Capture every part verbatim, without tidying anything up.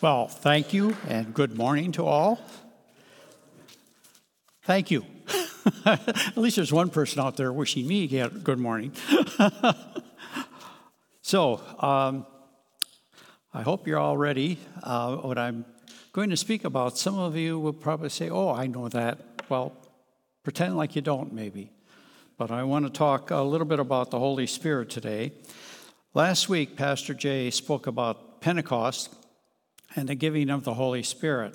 Well, thank you, and good morning to all. Thank you. At least there's one person out there wishing me good morning. So, um, I hope you're all ready. Uh, what I'm going to speak about, some of you will probably say, oh, I know that. Well, pretend like you don't, maybe. But I want to talk a little bit about the Holy Spirit today. Last week, Pastor Jay spoke about Pentecost and the giving of the Holy Spirit.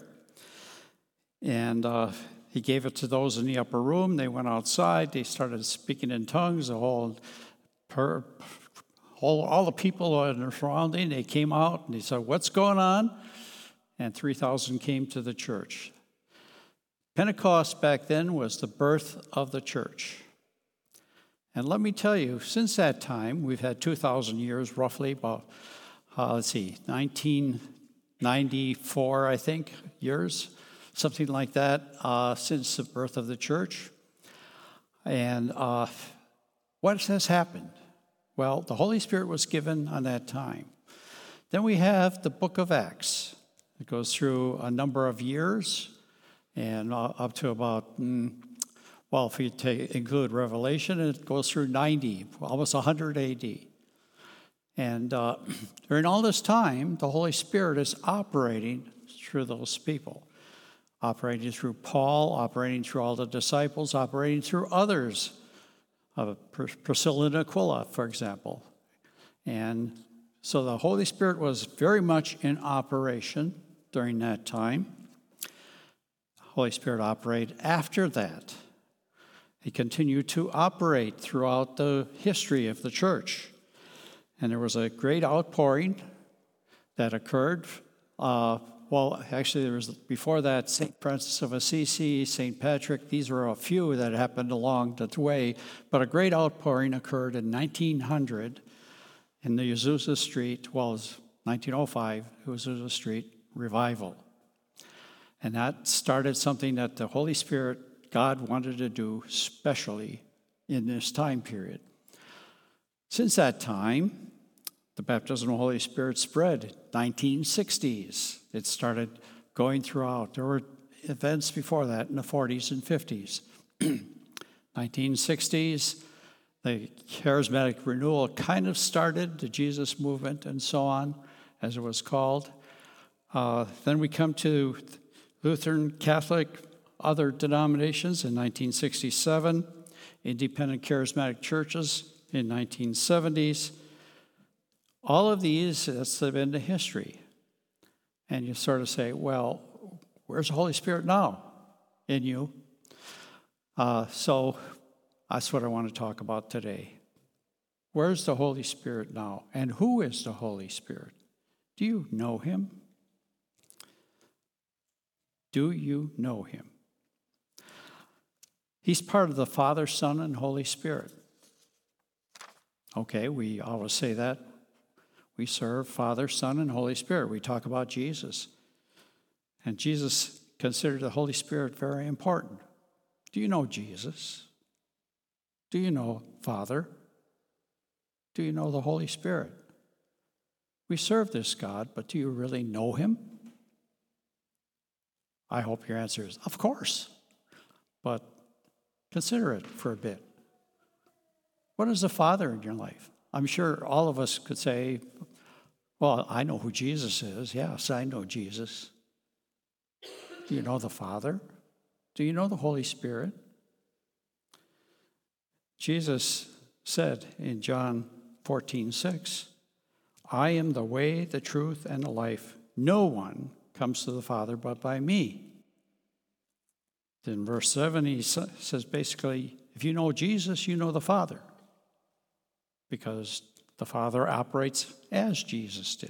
And uh, he gave it to those in the upper room. They went outside. They started speaking in tongues. The whole, per, whole all the people in the surrounding, they came out and they said, what's going on? And three thousand came to the church. Pentecost back then was the birth of the church. And let me tell you, since that time, we've had two thousand years, roughly, about, uh, let's see, nineteen ninety-four, I think, years, something like that, uh, since the birth of the church. And uh, what has happened? Well, the Holy Spirit was given on that time. Then we have the book of Acts. It goes through a number of years, and uh, up to about, mm, well, if you take, include Revelation, it goes through ninety, almost one hundred A D. And uh, during all this time, the Holy Spirit is operating through those people, operating through Paul, operating through all the disciples, operating through others, uh, Priscilla and Aquila, for example. And so the Holy Spirit was very much in operation during that time. The Holy Spirit operated after that. He continued to operate throughout the history of the church. And there was a great outpouring that occurred. Uh, well, actually, there was before that, Saint Francis of Assisi, Saint Patrick. These were a few that happened along the way. But a great outpouring occurred in nineteen hundred in the Azusa Street, well, it was nineteen oh five, Azusa Street revival. And that started something that the Holy Spirit, God wanted to do specially in this time period. Since that time, the baptism of the Holy Spirit spread. nineteen sixties, it started going throughout. There were events before that in the forties and fifties. nineteen sixties, the charismatic renewal kind of started, the Jesus movement and so on, as it was called. Uh, then we come to Lutheran, Catholic, other denominations in nineteen sixty-seven, independent charismatic churches in nineteen seventies. All of these, that's been the history. And you sort of say, well, where's the Holy Spirit now in you? Uh, so that's what I want to talk about today. Where's the Holy Spirit now? And who is the Holy Spirit? Do you know him? Do you know him? He's part of the Father, Son, and Holy Spirit. Okay, we always say that. We serve Father, Son, and Holy Spirit. We talk about Jesus. And Jesus considered the Holy Spirit very important. Do you know Jesus? Do you know Father? Do you know the Holy Spirit? We serve this God, but do you really know him? I hope your answer is, of course. But consider it for a bit. What is the Father in your life? I'm sure all of us could say, well, I know who Jesus is. Yes, I know Jesus. Do you know the Father? Do you know the Holy Spirit? Jesus said in John fourteen six, I am the way, the truth, and the life. No one comes to the Father but by me. Then verse seven, he says basically, if you know Jesus, you know the Father. Because the Father operates as Jesus did.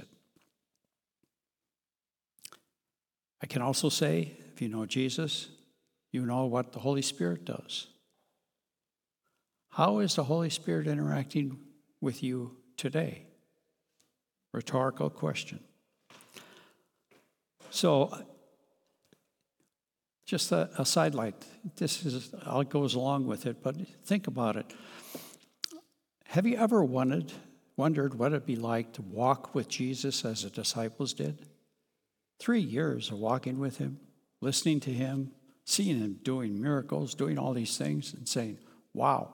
I can also say, if you know Jesus, you know what the Holy Spirit does. How is the Holy Spirit interacting with you today? Rhetorical question. So, just a, a sidelight. This is, it goes along with it, but think about it. Have you ever wanted, wondered what it'd be like to walk with Jesus as the disciples did? Three years of walking with him, listening to him, seeing him doing miracles, doing all these things, and saying, wow.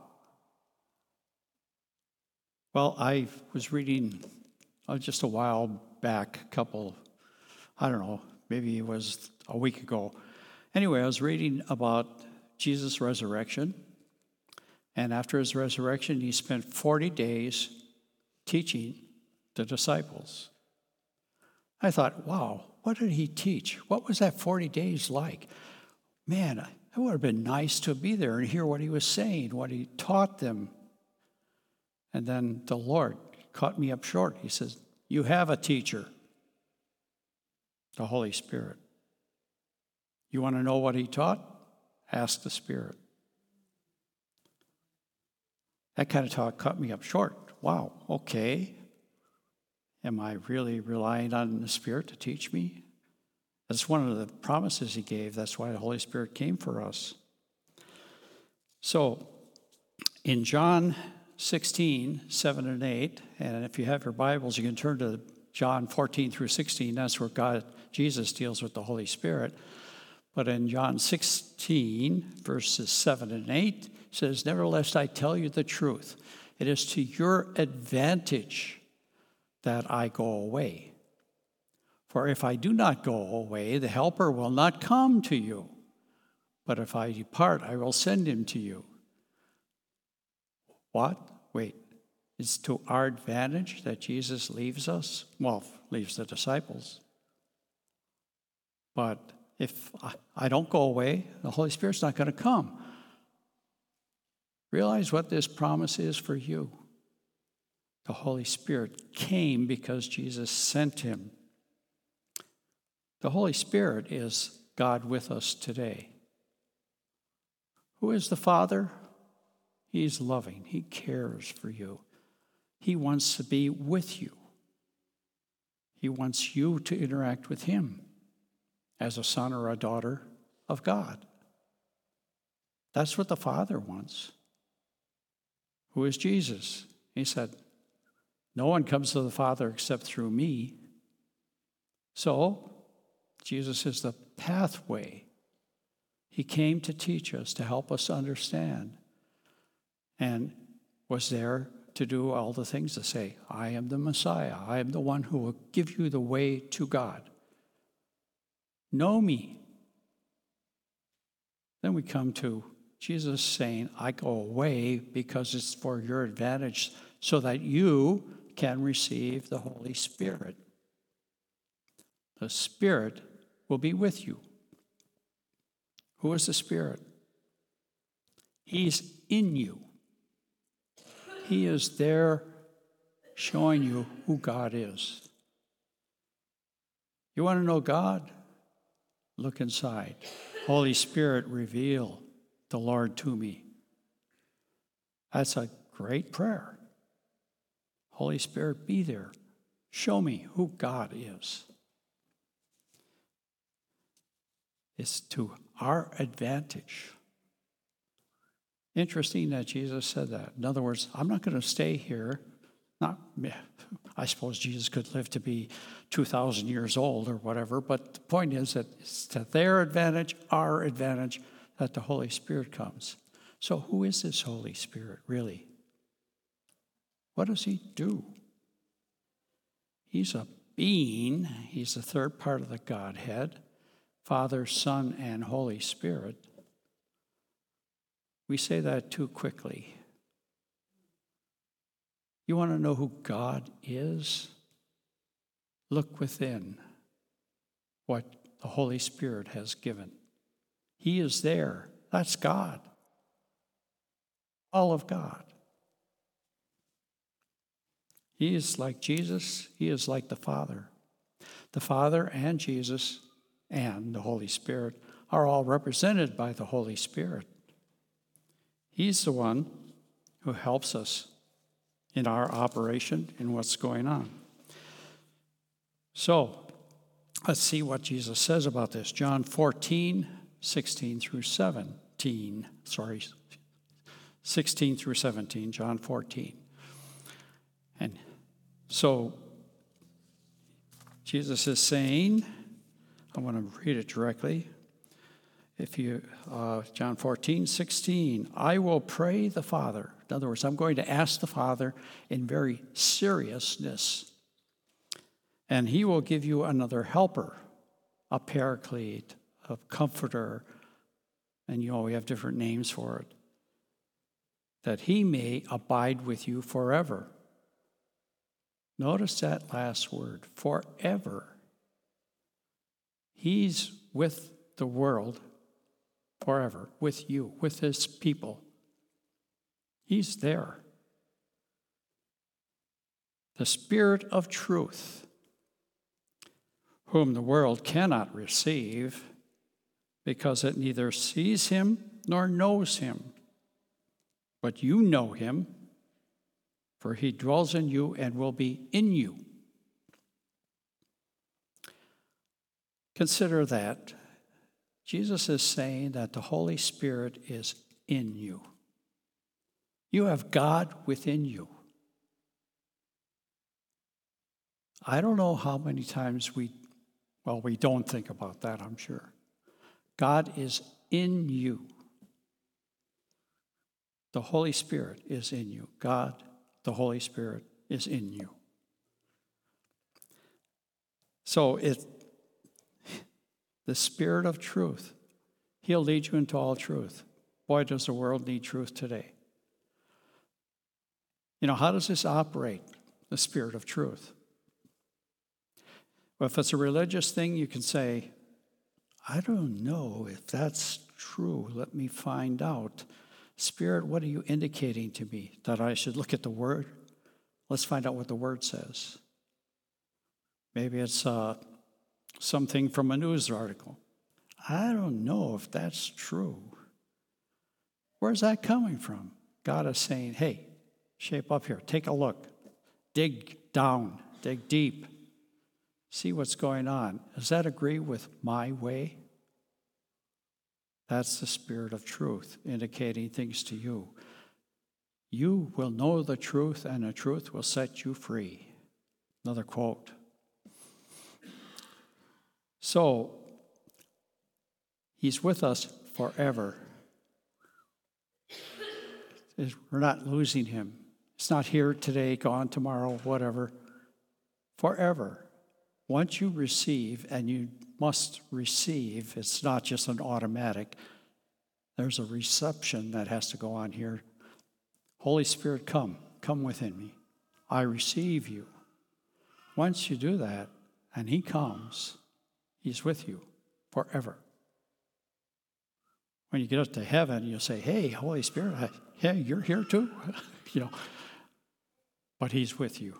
Well, I was reading uh, just a while back, a couple, I don't know, maybe it was a week ago. Anyway, I was reading about Jesus' resurrection. And after his resurrection, he spent forty days teaching the disciples. I thought, wow, what did he teach? What was that forty days like? Man, it would have been nice to be there and hear what he was saying, what he taught them. And then the Lord caught me up short. He says, you have a teacher, the Holy Spirit. You want to know what he taught? Ask the Spirit. That kind of talk cut me up short. Wow, okay. Am I really relying on the Spirit to teach me? That's one of the promises he gave. That's why the Holy Spirit came for us. So, in John sixteen, seven and eight, and if you have your Bibles, you can turn to John fourteen through sixteen. That's where God, Jesus deals with the Holy Spirit. But in John sixteen, verses seven and eight, it says, nevertheless, I tell you the truth. It is to your advantage that I go away. For if I do not go away, the Helper will not come to you. But if I depart, I will send him to you. What? Wait. It's to our advantage that Jesus leaves us? Well, leaves the disciples. But if I don't go away, the Holy Spirit's not going to come. Realize what this promise is for you. The Holy Spirit came because Jesus sent him. The Holy Spirit is God with us today. Who is the Father? He's loving. He cares for you. He wants to be with you. He wants you to interact with him as a son or a daughter of God. That's what the Father wants. Who is Jesus? He said, no one comes to the Father except through me. So, Jesus is the pathway. He came to teach us, to help us understand, and was there to do all the things to say, I am the Messiah. I am the one who will give you the way to God. Know me. Then we come to Jesus saying, I go away because it's for your advantage so that you can receive the Holy Spirit. The Spirit will be with you. Who is the Spirit? He's in you. He is there showing you who God is. You want to know God? Look inside. Holy Spirit, reveal the Lord to me. That's a great prayer. Holy Spirit, be there. Show me who God is. It's to our advantage. Interesting that Jesus said that. In other words, I'm not going to stay here. Not, I suppose Jesus could live to be two thousand years old or whatever, but the point is that it's to their advantage, our advantage, that the Holy Spirit comes. So who is this Holy Spirit, really? What does he do? He's a being. He's the third part of the Godhead, Father, Son, and Holy Spirit. We say that too quickly. You want to know who God is? Look within what the Holy Spirit has given. He is there. That's God. All of God. He is like Jesus. He is like the Father. The Father and Jesus and the Holy Spirit are all represented by the Holy Spirit. He's the one who helps us in our operation, in what's going on. So, let's see what Jesus says about this. John fourteen, sixteen through seventeen. Sorry, sixteen through seventeen, John fourteen. And so, Jesus is saying, I want to read it directly. If you, uh, John fourteen, sixteen, I will pray the Father. In other words, I'm going to ask the Father in very seriousness, and he will give you another helper, a paraclete, a comforter, and you know, we have different names for it, that he may abide with you forever. Notice that last word, forever. He's with the world forever, with you, with his people. He's there. The Spirit of truth, whom the world cannot receive, because it neither sees him nor knows him. But you know him, for he dwells in you and will be in you. Consider that. Jesus is saying that the Holy Spirit is in you. You have God within you. I don't know how many times we, well, we don't think about that, I'm sure. God is in you. The Holy Spirit is in you. God, the Holy Spirit, is in you. So it, the Spirit of truth, he'll lead you into all truth. Boy, does the world need truth today. You know, how does this operate, the Spirit of truth? Well, if it's a religious thing, you can say, I don't know if that's true. Let me find out. Spirit, what are you indicating to me? That I should look at the Word? Let's find out what the Word says. Maybe it's uh, something from a news article. I don't know if that's true. Where's that coming from? God is saying, hey, shape up here. Take a look. Dig down. Dig deep. See what's going on. Does that agree with my way? That's the Spirit of truth indicating things to you. You will know the truth, and the truth will set you free. Another quote. So, he's with us forever. We're not losing him. It's not here today, gone tomorrow, whatever. Forever. Once you receive, and you must receive, it's not just an automatic. There's a reception that has to go on here. Holy Spirit, come. Come within me. I receive you. Once you do that, and he comes, he's with you forever. When you get up to heaven, you'll say, hey, Holy Spirit, I, hey, you're here too? you know, but he's with you.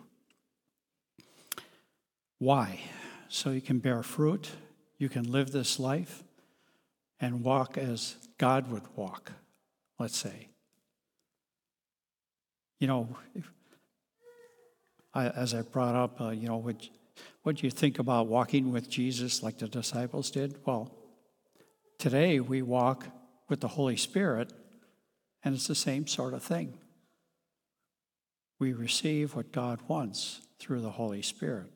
Why? So you can bear fruit, you can live this life, and walk as God would walk, let's say. You know, if, I, as I brought up, uh, you know, what, what do you think about walking with Jesus like the disciples did? Well, today we walk with the Holy Spirit, and it's the same sort of thing. We receive what God wants through the Holy Spirit.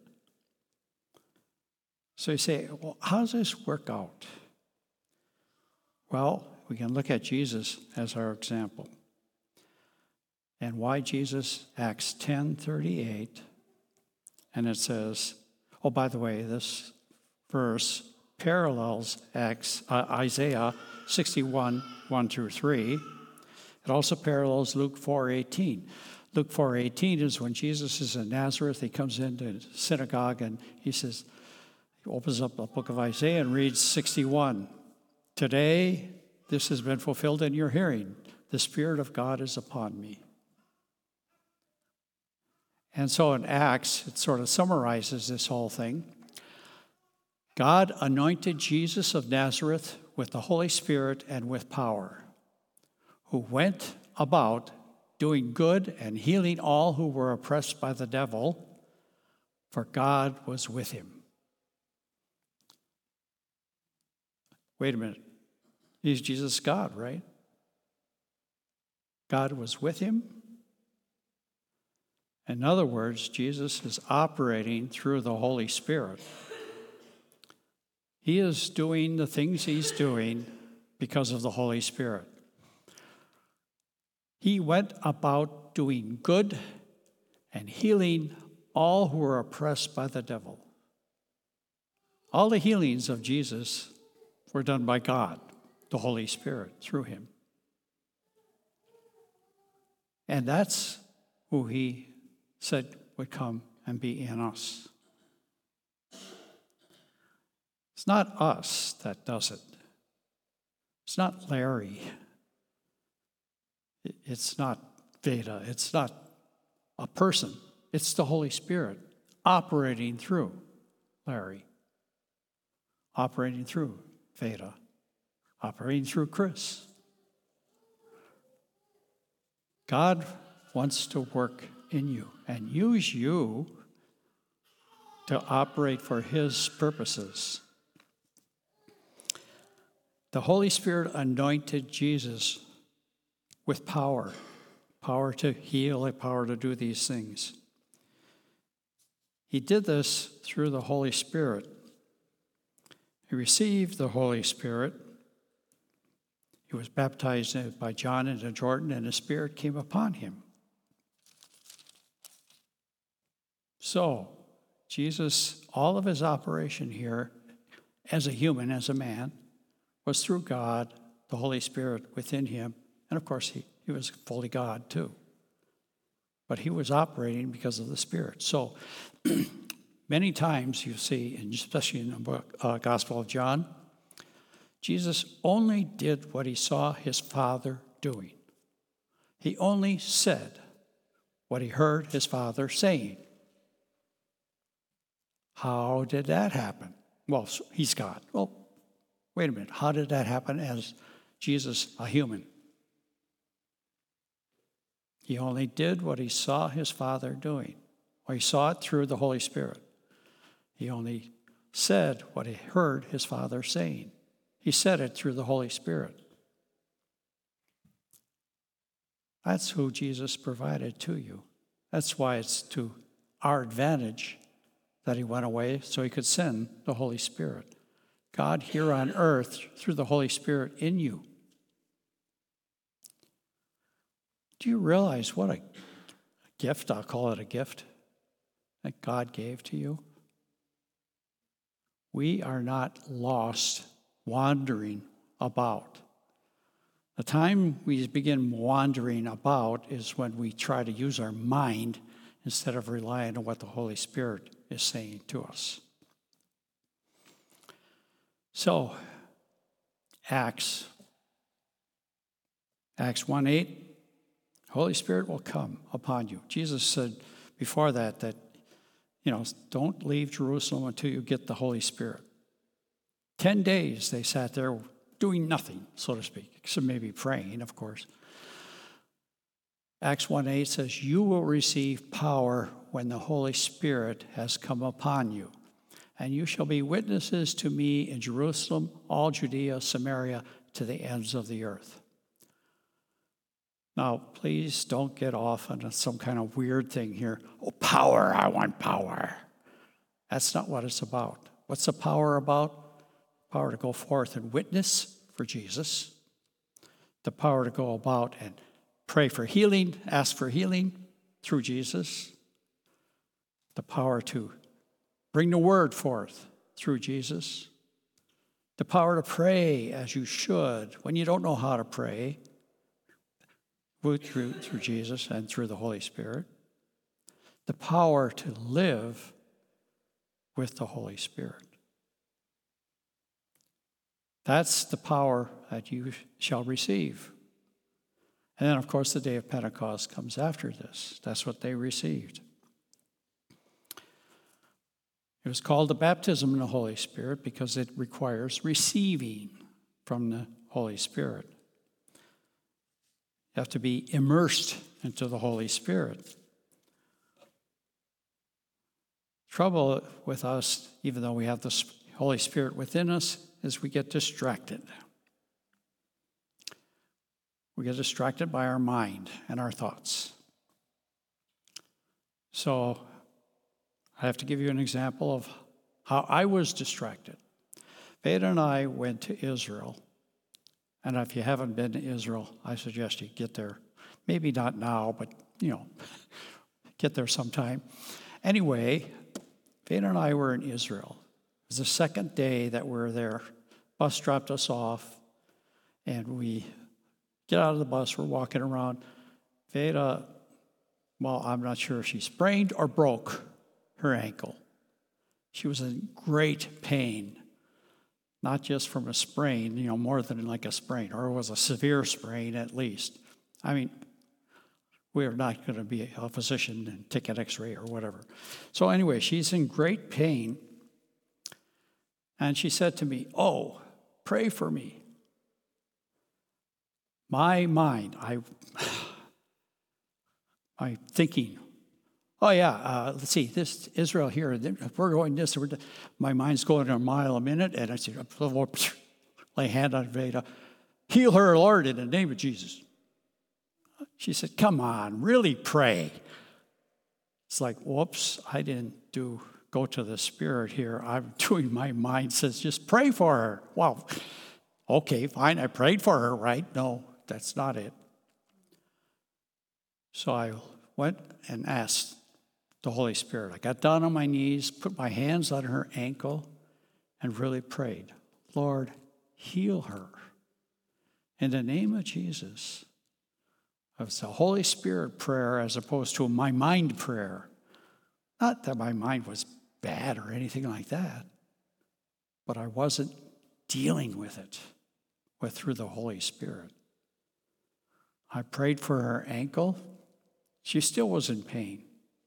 So you say, well, how does this work out? Well, we can look at Jesus as our example. And why Jesus? Acts ten thirty-eight. And it says, oh, by the way, this verse parallels Acts, uh, Isaiah sixty-one, one through three. It also parallels Luke four eighteen. Luke four eighteen is when Jesus is in Nazareth. He comes into the synagogue and he says, he opens up the book of Isaiah and reads sixty-one. Today, this has been fulfilled in your hearing. The Spirit of God is upon me. And so in Acts, it sort of summarizes this whole thing. God anointed Jesus of Nazareth with the Holy Spirit and with power, who went about doing good and healing all who were oppressed by the devil, for God was with him. Wait a minute. He's Jesus God, right? God was with him. In other words, Jesus is operating through the Holy Spirit. He is doing the things he's doing because of the Holy Spirit. He went about doing good and healing all who were oppressed by the devil. All the healings of Jesus were done by God, the Holy Spirit, through him. And that's who he said would come and be in us. It's not us that does it. It's not Larry. It's not Veda. It's not a person. It's the Holy Spirit operating through Larry, operating through Veda, operating through Chris. God wants to work in you and use you to operate for his purposes. The Holy Spirit anointed Jesus with power, power to heal, and power to do these things. He did this through the Holy Spirit. He received the Holy Spirit. He was baptized by John into Jordan, and the Spirit came upon him. So, Jesus, all of his operation here, as a human, as a man, was through God, the Holy Spirit within him. And of course, he, he was fully God too. But he was operating because of the Spirit. So, many times you see, and especially in the book, uh, Gospel of John, Jesus only did what he saw his Father doing. He only said what he heard his Father saying. How did that happen? Well, he's God. Well, wait a minute. How did that happen as Jesus, a human? He only did what he saw his Father doing, or he saw it through the Holy Spirit. He only said what he heard his Father saying. He said it through the Holy Spirit. That's who Jesus provided to you. That's why it's to our advantage that he went away so he could send the Holy Spirit. God here on earth through the Holy Spirit in you. Do you realize what a gift, I'll call it a gift, that God gave to you? We are not lost, wandering about. The time we begin wandering about is when we try to use our mind instead of relying on what the Holy Spirit is saying to us. So, Acts, Acts one eight, Holy Spirit will come upon you. Jesus said before that that, you know, don't leave Jerusalem until you get the Holy Spirit. Ten days they sat there doing nothing, so to speak, except maybe praying, of course. Acts one eight says, you will receive power when the Holy Spirit has come upon you, and you shall be witnesses to me in Jerusalem, all Judea, Samaria, to the ends of the earth. Now, please don't get off on some kind of weird thing here. Oh, power, I want power. That's not what it's about. What's the power about? Power to go forth and witness for Jesus. The power to go about and pray for healing, ask for healing through Jesus. The power to bring the word forth through Jesus. The power to pray as you should when you don't know how to pray. Through, through Jesus and through the Holy Spirit. The power to live with the Holy Spirit. That's the power that you shall receive. And then, of course, the day of Pentecost comes after this. That's what they received. It was called the baptism in the Holy Spirit because it requires receiving from the Holy Spirit. You have to be immersed into the Holy Spirit. Trouble with us, even though we have the Holy Spirit within us, is we get distracted. We get distracted by our mind and our thoughts. So I have to give you an example of how I was distracted. Veda and I went to Israel. And if you haven't been to Israel, I suggest you get there. Maybe not now, but, you know, get there sometime. Anyway, Veda and I were in Israel. It was the second day that we were there. Bus dropped us off, and we get out of the bus. We're walking around. Veda, well, I'm not sure if she sprained or broke her ankle. She was in great pain. Not just from a sprain, you know, more than like a sprain, or it was a severe sprain at least. I mean, we're not going to be a physician and take an x-ray or whatever. So anyway, she's in great pain. And she said to me, "Oh, pray for me." My mind, I, my thinking, oh yeah, uh, let's see, this Israel here, we're going this, we're, my mind's going a mile a minute, and I said, lay hand on Veda, heal her, Lord, in the name of Jesus. She said, "Come on, really pray." It's like, whoops, I didn't do go to the Spirit here. I'm doing, my mind says, just pray for her. Well, okay, fine, I prayed for her, right? No, that's not it. So I went and asked the Holy Spirit. I got down on my knees, put my hands on her ankle, and really prayed, "Lord, heal her. In the name of Jesus." It was a Holy Spirit prayer as opposed to my mind prayer. Not that my mind was bad or anything like that, but I wasn't dealing with it with through the Holy Spirit. I prayed for her ankle. She still was in pain.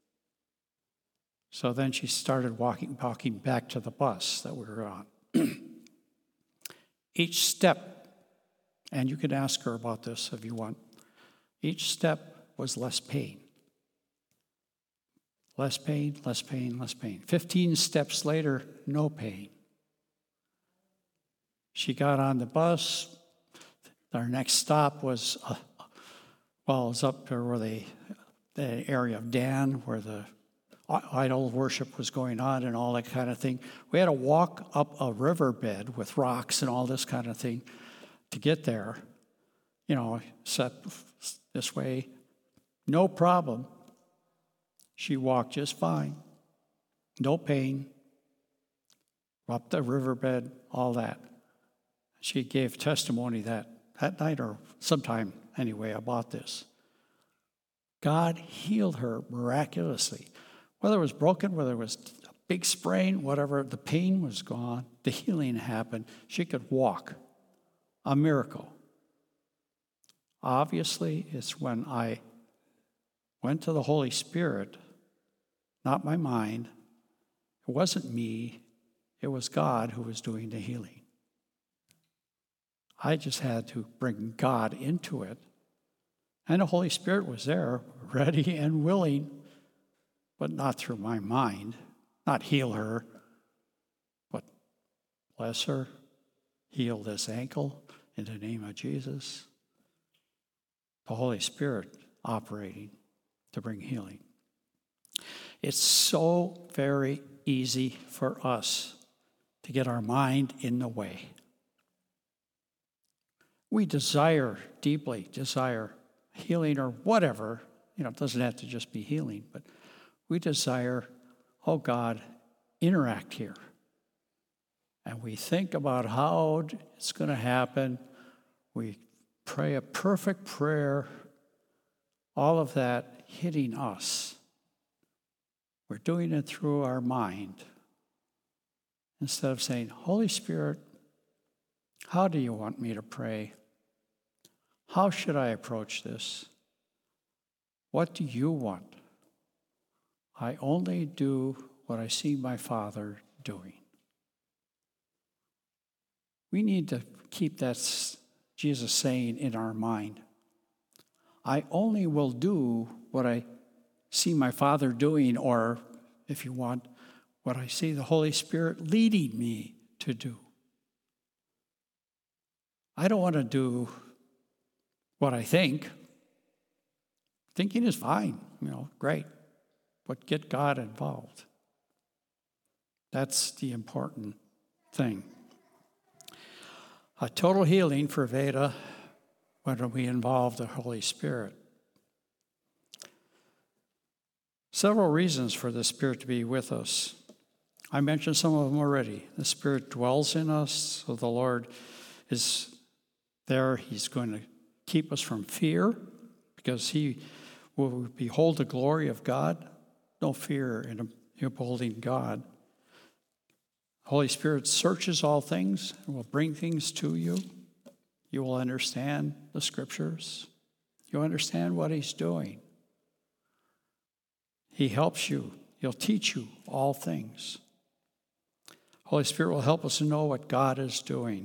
So then she started walking, walking back to the bus that we were on. Each step, and you can ask her about this if you want, each step was less pain. Less pain, less pain, less pain. Fifteen steps later, no pain. She got on the bus. Our next stop was, uh, well, it was up there where they, the area of Dan, where the idol worship was going on and all that kind of thing. We had to walk up a riverbed with rocks and all this kind of thing to get there. You know, set this way, no problem. She walked just fine, no pain, up the riverbed, all that. She gave testimony that, that night or sometime anyway about this. God healed her miraculously. Whether it was broken, whether it was a big sprain, whatever, the pain was gone, the healing happened. She could walk. A miracle. Obviously, it's when I went to the Holy Spirit, not my mind. It wasn't me. It was God who was doing the healing. I just had to bring God into it. And the Holy Spirit was there, ready and willing, but not through my mind. Not heal her, but bless her, heal this ankle in the name of Jesus. The Holy Spirit operating to bring healing. It's so very easy for us to get our mind in the way. We desire, deeply desire healing or whatever. You know, it doesn't have to just be healing, but we desire, oh God, interact here. And we think about how it's going to happen. We pray a perfect prayer, all of that hitting us. We're doing it through our mind instead of saying, Holy Spirit, how do you want me to pray? How should I approach this? What do you want? I only do what I see my Father doing. We need to keep that Jesus saying in our mind. I only will do what I see my Father doing, or if you want, what I see the Holy Spirit leading me to do. I don't want to do what I think. Thinking is fine, you know, great. But get God involved. That's the important thing. A total healing for Veda when we involve the Holy Spirit. Several reasons for the Spirit to be with us. I mentioned some of them already. The Spirit dwells in us, so the Lord is there. He's going to keep us from fear because he will behold the glory of God. No fear in beholding God. Holy Spirit searches all things and will bring things to you. You will understand the Scriptures. You'll understand what he's doing. He helps you. He'll teach you all things. Holy Spirit will help us to know what God is doing.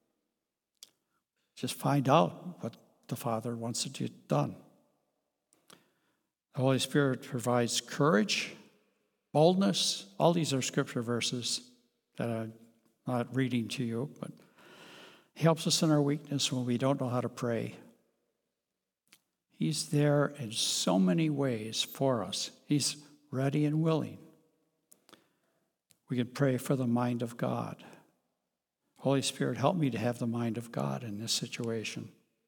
Just find out what the Father wants to get done. The Holy Spirit provides courage, boldness. All these are scripture verses that I'm not reading to you, but he helps us in our weakness when we don't know how to pray. He's there in so many ways for us. He's ready and willing. We can pray for the mind of God. Holy Spirit, help me to have the mind of God in this situation.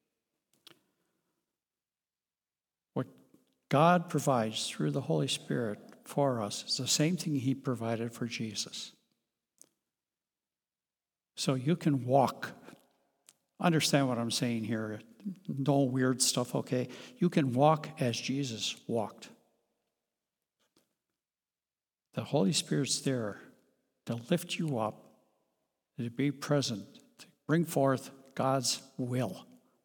What God provides through the Holy Spirit for us is the same thing he provided for Jesus. So you can walk. Understand what I'm saying here. No weird stuff, okay? You can walk as Jesus walked. The Holy Spirit's there to lift you up, to be present, to bring forth God's will.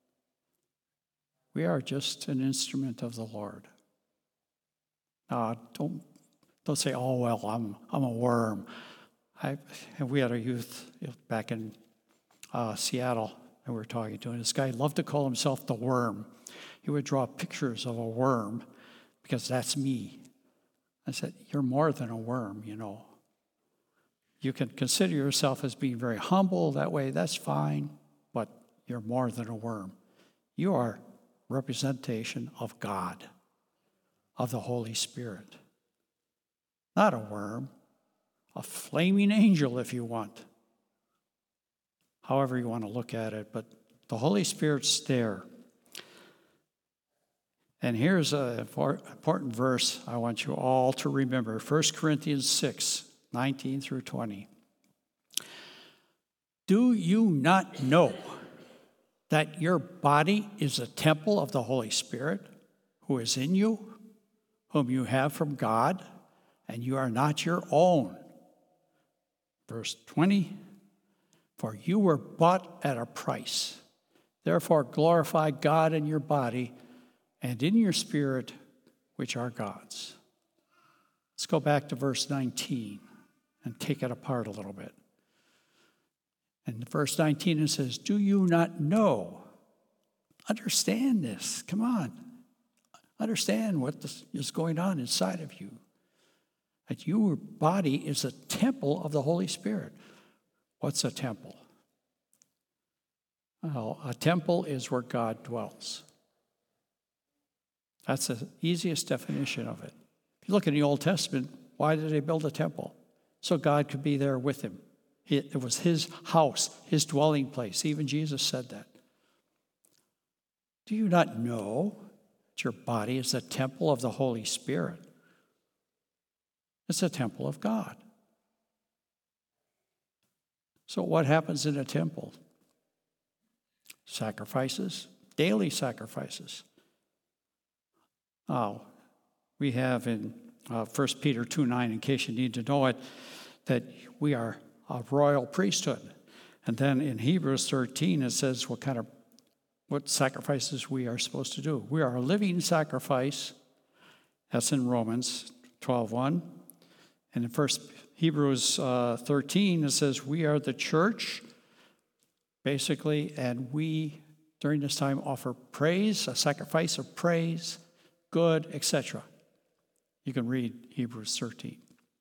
We are just an instrument of the Lord. Uh, don't, don't say, oh, well, I'm, I'm a worm. I, we had a youth back in uh, Seattle that we were talking to, and this guy loved to call himself the worm. He would draw pictures of a worm because that's me. I said, you're more than a worm, you know. You can consider yourself as being very humble that way, that's fine, but you're more than a worm. You are representation of God, of the Holy Spirit. Not a worm, a flaming angel if you want. However you want to look at it, but the Holy Spirit's there. And here's an important verse I want you all to remember. First Corinthians six, nineteen through twenty. Do you not know that your body is a temple of the Holy Spirit who is in you, whom you have from God, and you are not your own? Verse twenty, for you were bought at a price. Therefore glorify God in your body and in your spirit, which are God's. Let's go back to verse nineteen and take it apart a little bit. In verse nineteen, it says, do you not know? Understand this. Come on. Understand what this is going on inside of you. That your body is a temple of the Holy Spirit. What's a temple? Well, a temple is where God dwells. That's the easiest definition of it. If you look in the Old Testament, why did they build a temple? So God could be there with him. It was his house, his dwelling place. Even Jesus said that. Do you not know that your body is a temple of the Holy Spirit? It's a temple of God. So what happens in a temple? Sacrifices, daily sacrifices. Oh, we have in uh, First Peter two nine, in case you need to know it, that we are a royal priesthood. And then in Hebrews thirteen, it says what kind of, what sacrifices we are supposed to do. We are a living sacrifice. That's in Romans twelve one. And in First Hebrews uh, thirteen, it says we are the church, basically, and we, during this time, offer praise, a sacrifice of praise, good, et cetera. You can read Hebrews thirteen.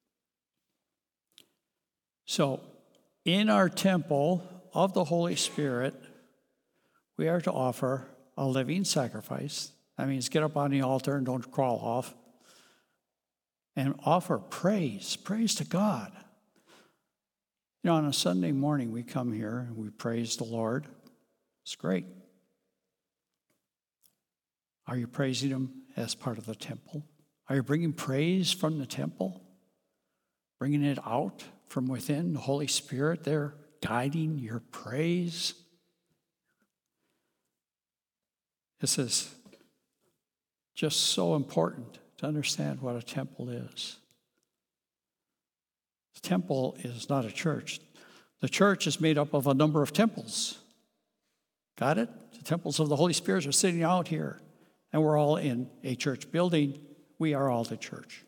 So, in our temple of the Holy Spirit, we are to offer a living sacrifice. That means get up on the altar and don't crawl off. And offer praise, praise to God. You know, on a Sunday morning, we come here and we praise the Lord. It's great. Are you praising Him as part of the temple? Are you bringing praise from the temple? Bringing it out from within, the Holy Spirit there guiding your praise? This is just so important to understand what a temple is. The temple is not a church. The church is made up of a number of temples. Got it? The temples of the Holy Spirit are sitting out here, and we're all in a church building. We are all the church.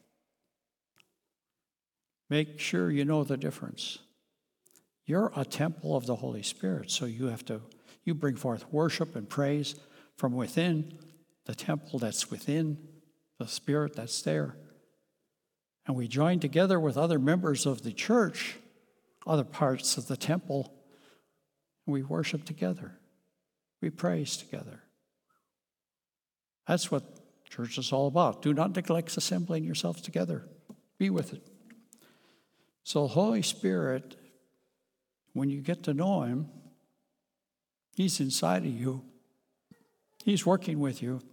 Make sure you know the difference. You're a temple of the Holy Spirit, so you have to, you bring forth worship and praise from within the temple that's within the Spirit that's there. And we join together with other members of the church, other parts of the temple, and we worship together. We praise together. That's what church is all about. Do not neglect assembling yourselves together. Be with it. So the Holy Spirit, when you get to know Him, He's inside of you. He's working with you.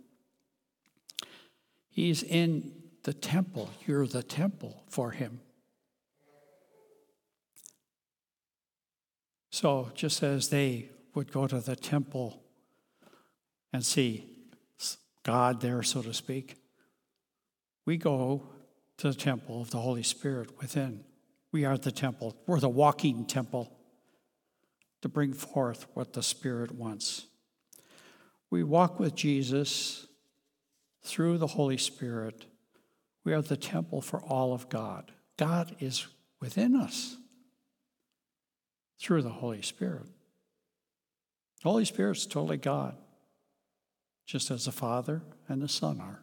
He's in the temple. You're the temple for Him. So just as they would go to the temple and see God there, so to speak, we go to the temple of the Holy Spirit within. We are the temple. We're the walking temple to bring forth what the Spirit wants. We walk with Jesus through the Holy Spirit. We are the temple for all of God. God is within us through the Holy Spirit. The Holy Spirit's totally God, just as the Father and the Son are.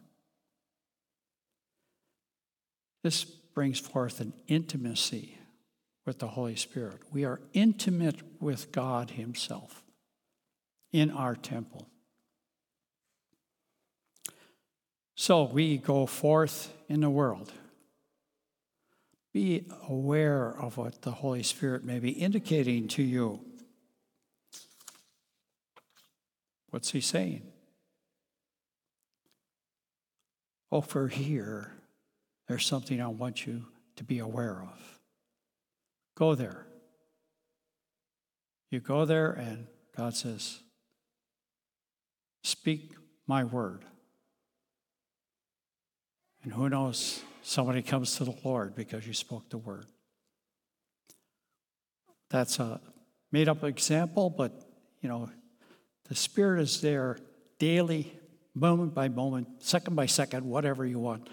This brings forth an intimacy with the Holy Spirit. We are intimate with God Himself in our temple. So we go forth in the world. Be aware of what the Holy Spirit may be indicating to you. What's He saying? Over here, there's something I want you to be aware of. Go there. You go there and God says, speak my word. And who knows, somebody comes to the Lord because you spoke the word. That's a made-up example, but, you know, the Spirit is there daily, moment by moment, second by second, whatever you want.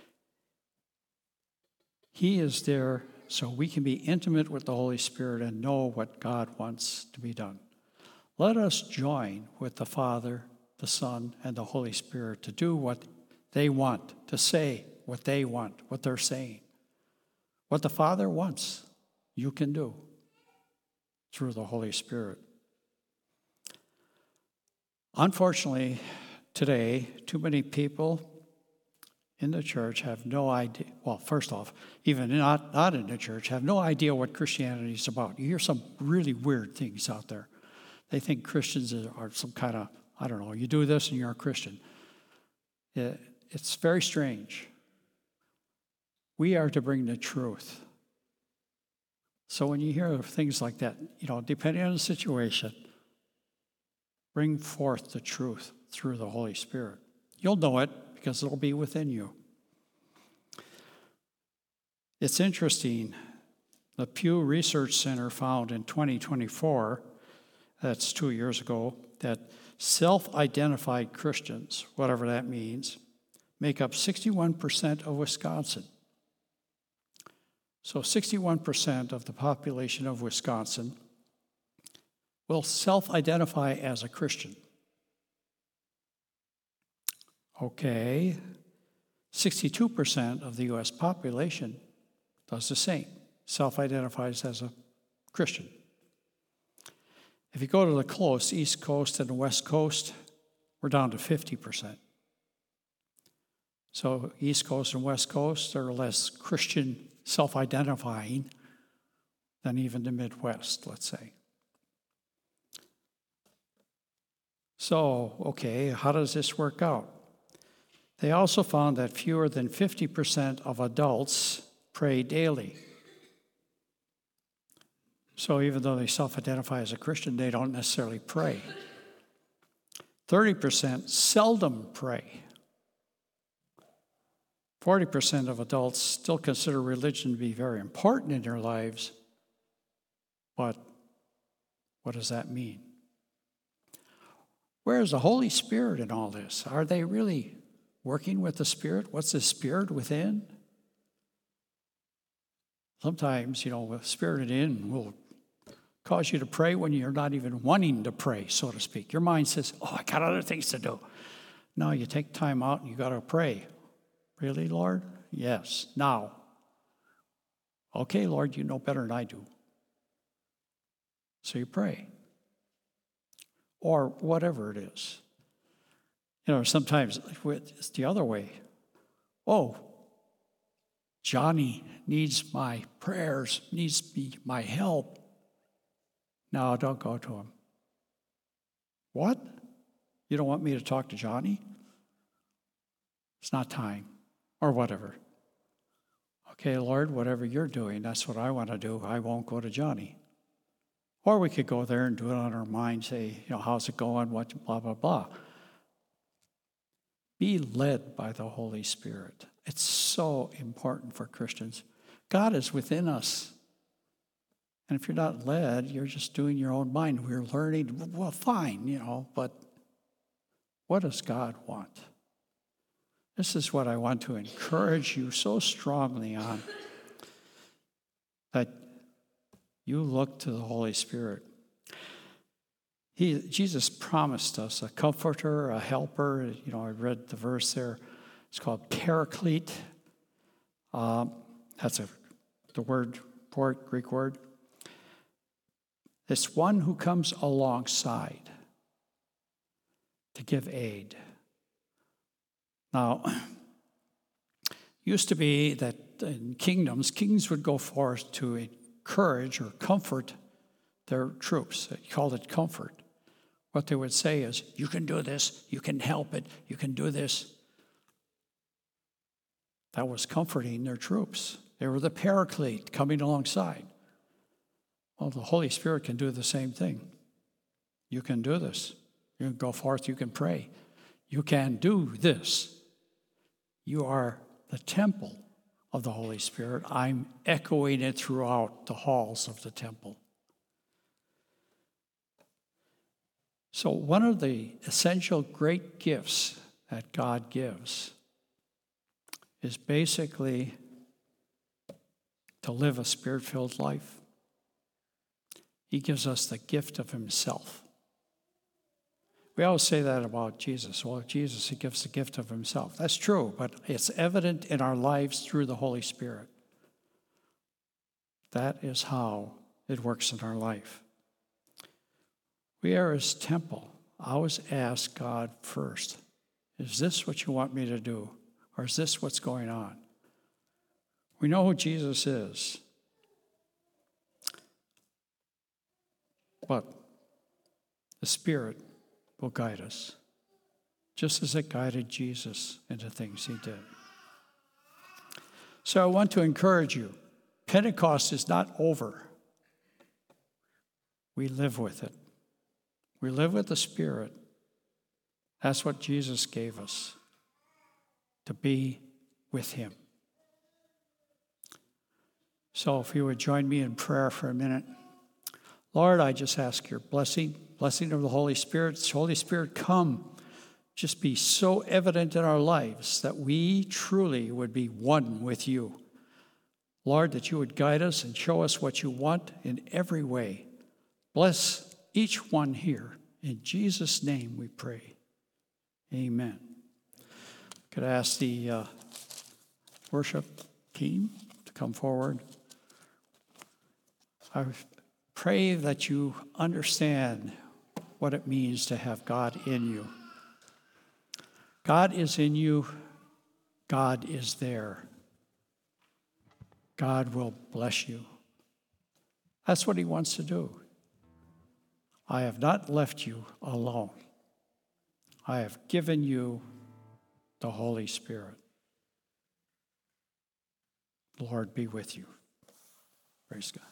He is there so we can be intimate with the Holy Spirit and know what God wants to be done. Let us join with the Father, the Son, and the Holy Spirit to do what they want, to say what they want, what they're saying. What the Father wants, you can do through the Holy Spirit. Unfortunately, today, too many people in the church have no idea, well, first off, even not, not in the church, have no idea what Christianity is about. You hear some really weird things out there. They think Christians are some kind of, I don't know, you do this and you're a Christian. It's very strange. We are to bring the truth. So when you hear things like that, you know, depending on the situation, bring forth the truth through the Holy Spirit. You'll know it because it'll be within you. It's interesting. The Pew Research Center found in twenty twenty-four, that's two years ago, that self-identified Christians, whatever that means, make up sixty-one percent of Wisconsin. So sixty-one percent of the population of Wisconsin will self-identify as a Christian. Okay, sixty-two percent of the U S population does the same, self-identifies as a Christian. If you go to the close, East Coast and the West Coast, we're down to fifty percent. So East Coast and West Coast are less Christian self-identifying than even the Midwest, let's say. So, okay, how does this work out? They also found that fewer than fifty percent of adults pray daily. So even though they self-identify as a Christian, they don't necessarily pray. thirty percent seldom pray. forty percent of adults still consider religion to be very important in their lives, but what does that mean? Where is the Holy Spirit in all this? Are they really working with the Spirit? What's the Spirit within? Sometimes, you know, the Spirit in will cause you to pray when you're not even wanting to pray, so to speak. Your mind says, oh, I got other things to do. No, you take time out and you got to pray. Really, Lord? Yes. Now. Okay, Lord, you know better than I do. So you pray. Or whatever it is. You know, sometimes it's the other way. Oh, Johnny needs my prayers, needs me, my help. No, don't go to him. What? You don't want me to talk to Johnny? It's not time. Or whatever. Okay, Lord, whatever you're doing, that's what I want to do. I won't go to Johnny. Or we could go there and do it on our mind, say, you know, how's it going, what, blah, blah, blah. Be led by the Holy Spirit. It's so important for Christians. God is within us. And if you're not led, you're just doing your own mind. We're learning, well, fine, you know, but what does God want? This is what I want to encourage you so strongly on, that you look to the Holy Spirit. He, Jesus promised us a comforter, a helper. You know, I read the verse there. It's called paraclete. Um, that's a, the word for it, Greek word. It's one who comes alongside to give aid. Now, used to be that in kingdoms, kings would go forth to encourage or comfort their troops. They called it comfort. What they would say is, you can do this, you can help it, you can do this. That was comforting their troops. They were the paraclete coming alongside. Well, the Holy Spirit can do the same thing. You can do this. You can go forth, you can pray. You can do this. You are the temple of the Holy Spirit. I'm echoing it throughout the halls of the temple. So one of the essential great gifts that God gives is basically to live a Spirit-filled life. He gives us the gift of himself. We always say that about Jesus. Well, Jesus, he gives the gift of himself. That's true, but it's evident in our lives through the Holy Spirit. That is how it works in our life. We are his temple. I always ask God first, is this what you want me to do? Or is this what's going on? We know who Jesus is. But the Spirit will guide us, just as it guided Jesus into things he did. So I want to encourage you, Pentecost is not over. We live with it. We live with the Spirit. That's what Jesus gave us, to be with him. So if you would join me in prayer for a minute. Lord, I just ask your blessing, blessing of the Holy Spirit. Holy Spirit, come. Just be so evident in our lives that we truly would be one with you. Lord, that you would guide us and show us what you want in every way. Bless each one here. In Jesus' name we pray. Amen. Could I ask the uh, worship team to come forward? I pray that you understand what it means to have God in you. God is in you. God is there. God will bless you. That's what he wants to do. I have not left you alone. I have given you the Holy Spirit. Lord, be with you. Praise God.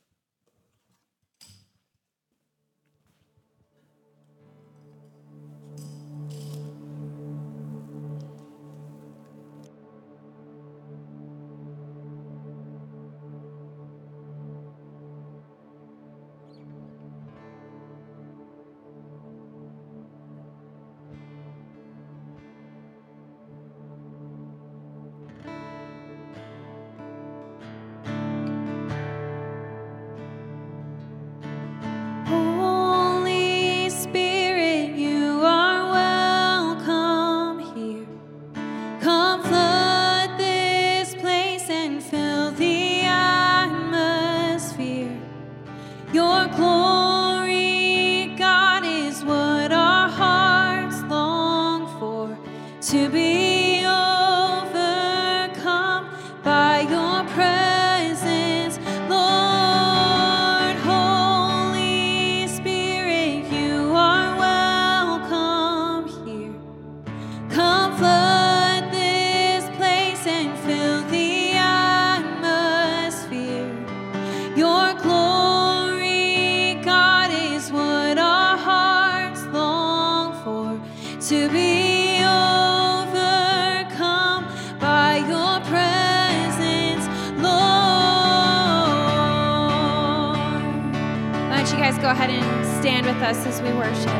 Go ahead and stand with us as we worship.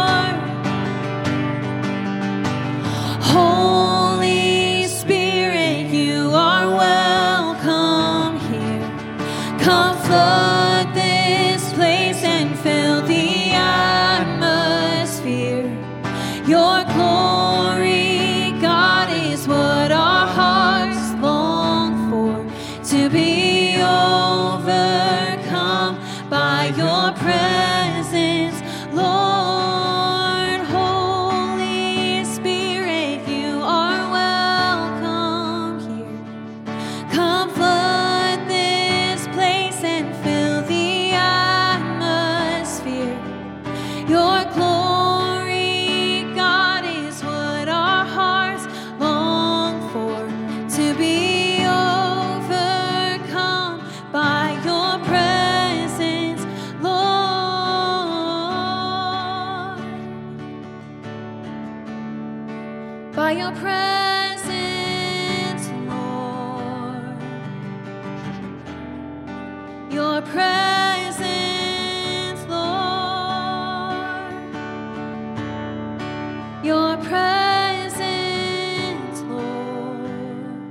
Holy Spirit, presence, Lord. Your presence, Lord.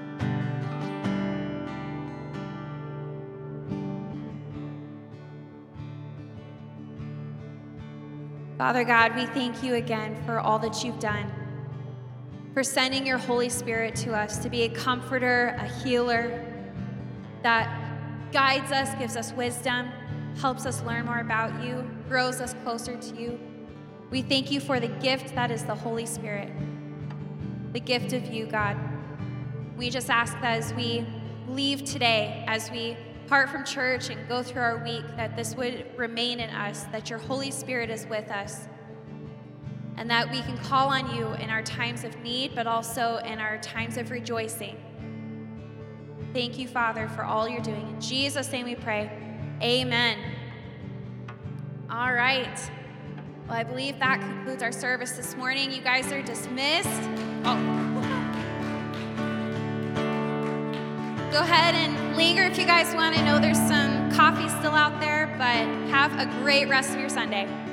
Father God, we thank you again for all that you've done, for sending your Holy Spirit to us to be a comforter, a healer that guides us, gives us wisdom, helps us learn more about you, grows us closer to you. We thank you for the gift that is the Holy Spirit, the gift of you, God. We just ask that as we leave today, as we part from church and go through our week, that this would remain in us, that your Holy Spirit is with us, and that we can call on you in our times of need, but also in our times of rejoicing. Thank you, Father, for all you're doing. In Jesus' name we pray. Amen. All right. Well, I believe that concludes our service this morning. You guys are dismissed. Oh. Go ahead and linger if you guys want. I know there's some coffee still out there, but have a great rest of your Sunday.